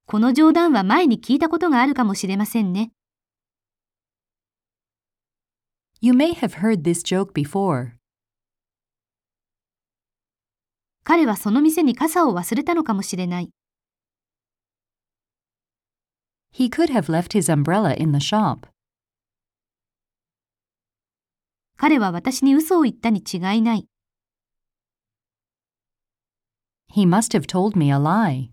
この冗談は前に聞いたことがあるかもしれませんね。 You may have heard this joke before. 彼はその店に傘を忘れたのかもしれない。 He could have left his umbrella in the shop. 彼は私に嘘を言ったに違いない。 He must have told me a lie.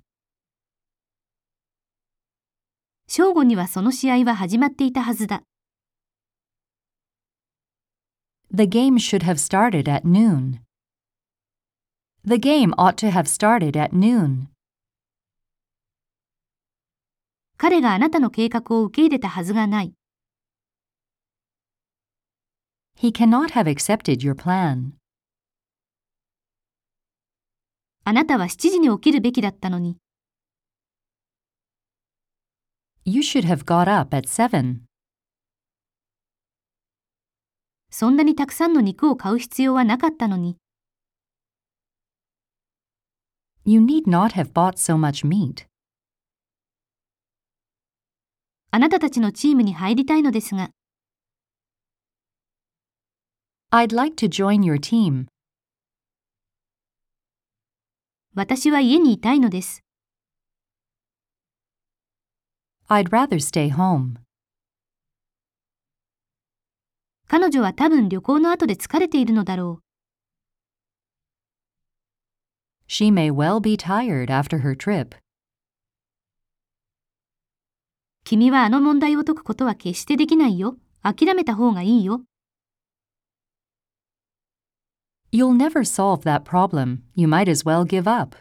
正午にはその試合は始まっていたはずだ。 The game should have started at noon. The game ought to have started at noon. 彼があなたの計画を受け入れたはずがない。 He cannot have accepted your plan. あなたは7時に起きるべきだったのに。 You should have got up at 7. そんなにたくさんの肉を買う必要はなかったのに。 You need not have bought so much meat. あなたたちのチームに入りたいのですが。 I'd like to join your team. 私は家にいたいのです。 I'd rather stay home. 彼女は多分旅行の後で疲れているのだろう。 She may well be tired after her trip. 君はあの問題を解くことは決してできないよ。諦めた方がいいよ。 You'll never solve that problem. You might as well give up.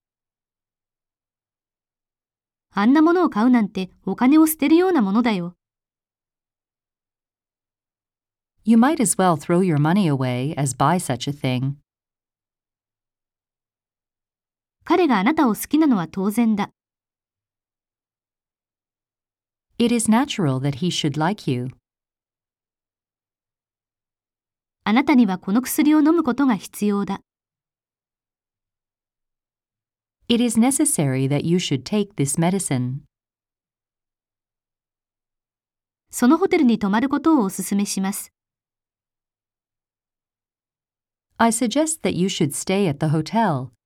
あんなものを買うなんてお金を捨てるようなものだよ。 You might as well throw your money away as buy such a thing. 彼があなたを好きなのは当然だ。 It is natural that he should like you. あなたにはこの薬を飲むことが必要だ。 It is necessary that you should take this medicine. そのホテルに泊まることをお勧めします。 I suggest that you should stay at the hotel.